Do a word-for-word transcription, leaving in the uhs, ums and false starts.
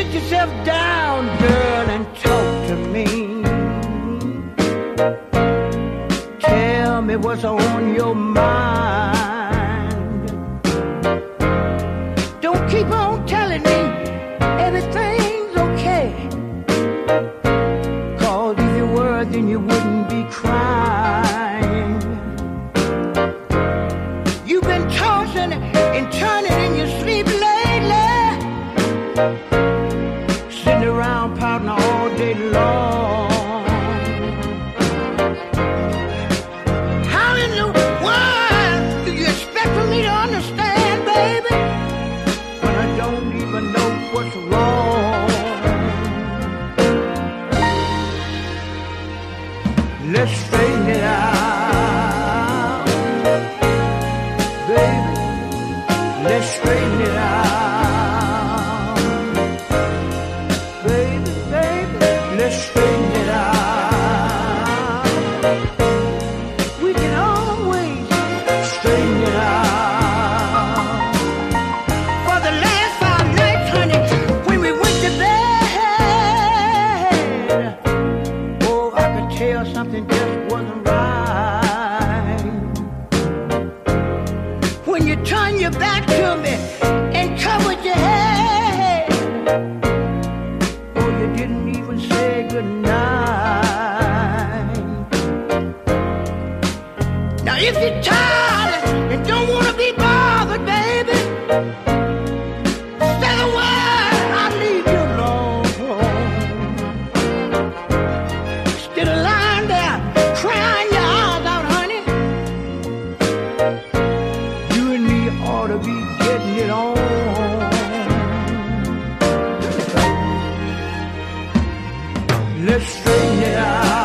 sit yourself down, girl, and talk to me. Tell me what's on your mind. Don't keep on telling me everything's okay. 'Cause if you were, then you wouldn't be crying. You've been tossing and turning in your sleep lately, sitting around pouting all day long. How in the world do you expect for me to understand, baby, when I don't even know what's wrong? Let's straighten it out, baby. Let's straighten it out, baby, baby. Let's straighten it out. We can always straighten it out. For the last five nights, honey, when we went to bed, oh, I could tell something just wasn't right. When you turn your back to me and covered your head, oh, you didn't even say goodnight. Now if you're tired and don't want to be bothered, baby, say the word, I'll leave you alone. Instead of lying there crying your eyes out, honey, you and me ought to be getting it on. Let's straighten it out.